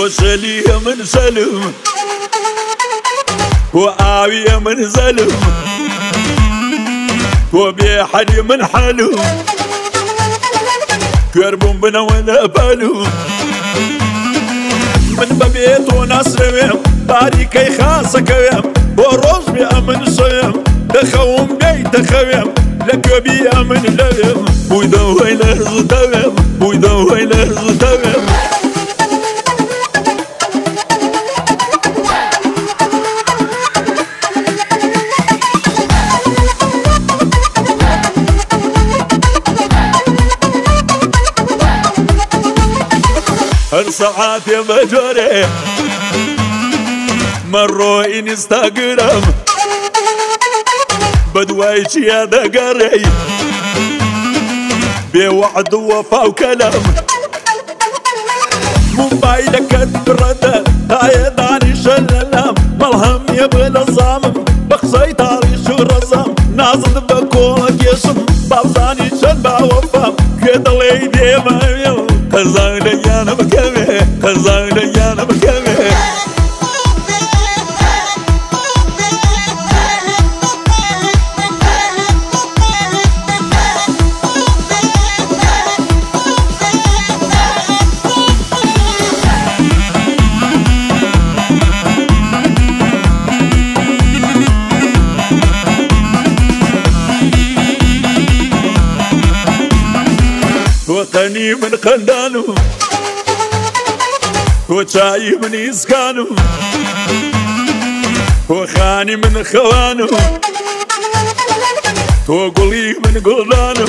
وسلي من سلم وآوية من زلم وبيحد من حلو كربون بنا ولا بالو من ببيت ونصرم باريكي خاصة كويم وروز بأمن صيم دخوم بيت خويم لك بأمن لغم ويدوي لرز دوم ويدوي لرز دوم هر ساعات يا مجوري مروا انستغرام بدوايش يا دقري بوعد ووفا وكلام موبايلك الردة هاي داني شلالام ملهم يبغى الصامم بخصيت عريش ورزام نازل بكونك يشم بابزاني شلبا وفام كده ليدي ما يوم خزاني انا بكمي خزاني انا بكمي وطني من خندانو وشاي من إسكانو وخاني من خوانو وقولي من قلانو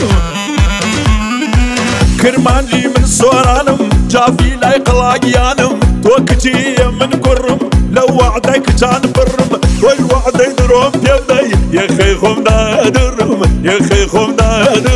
كرمانجي من سورانو جافي لاي قلاقيانو وكتي من كرم لو وعدك كان برم والوعد يدرم يبدي يا خي خم دا درم يا خي خم دا درم